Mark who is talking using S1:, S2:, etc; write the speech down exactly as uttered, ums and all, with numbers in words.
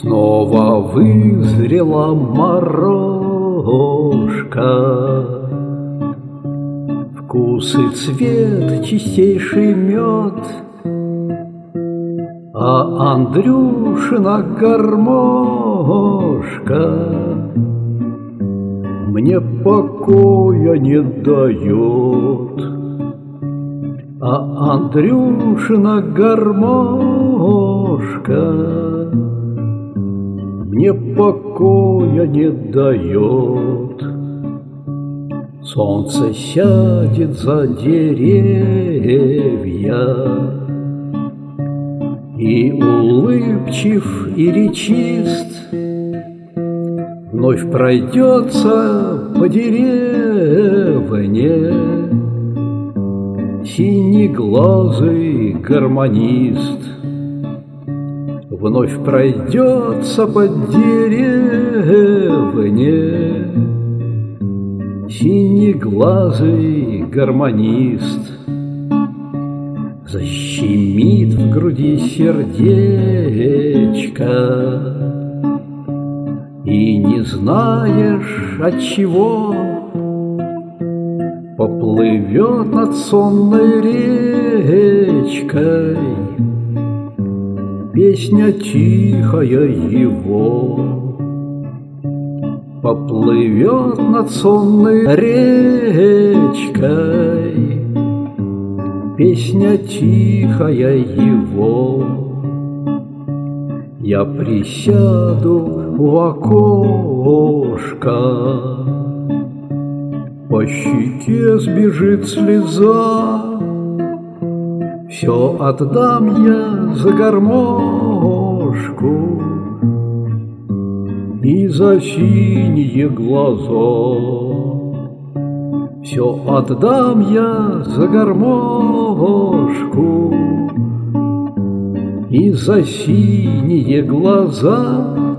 S1: Снова вызрела морожка, вкус и цвет чистейший мед, а Андрюшина гармошка мне покоя не дает. А Андрюшина гармошка мне покоя не дает. Солнце сядет за деревья, и улыбчив, и речист вновь пройдется по деревне синеглазый гармонист. Вновь пройдется по деревне синеглазый гармонист. Защемит в груди сердечко, и не знаешь отчего поплывет над сонной речкой песня тихая его. Поплывет над сонной речкой песня тихая его. Я присяду у окошка, по щеке сбежит слеза, все отдам я за гармошку и за синие глаза. Все отдам я за гармошку и за синие глаза.